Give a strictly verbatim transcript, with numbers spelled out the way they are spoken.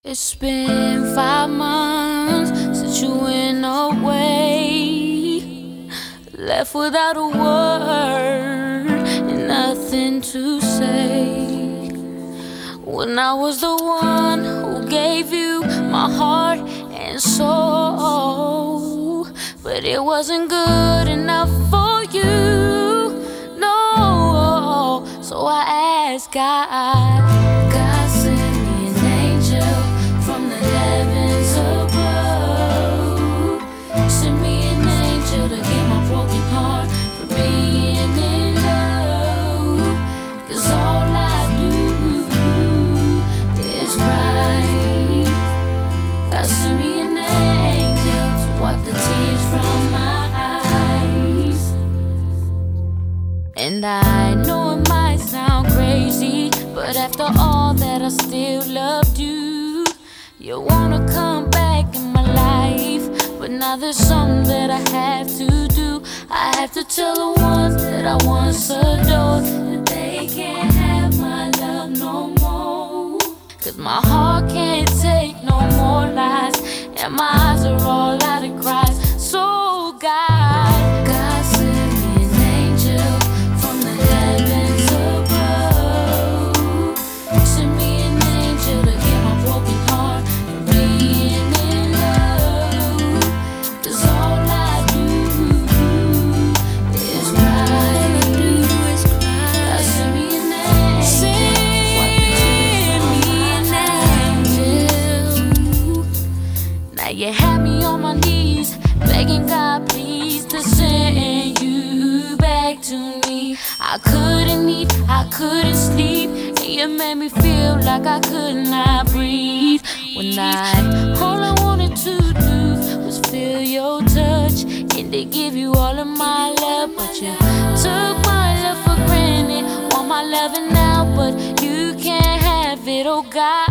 It's been five months since you went away, left without a word and nothing to say. When I was the one who gave you my heart and soul, but it wasn't good enough for you, no. So I asked God, God send me an angel from the heavens above. Send me an angel to heal my broken heart for being in love. 'Cause all I do is cry. God send me an angel to wipe the tears from my eyes. And I know it might sound crazy, but after all that I still loved you. You wanna come back in my life, but now there's something that I have to do. I have to tell the ones that I once adored that they can't have my love no more. 'Cause my heart can't take no more lies, and my eyes are all out of cries. So God, God send me an angel from the heavens above. Send me an angel to heal my broken heart for being in love. 'Cause all I do is cry. God send me an angel. Send me an angel. Now you have me on my knees, begging God please to send you back to me. I couldn't eat, I couldn't sleep, and you made me feel like I could not breathe. One night, all I wanted to do was feel your touch and to give you all of my love, but you took my love for granted. Want my loving now, but you can't have it, oh God.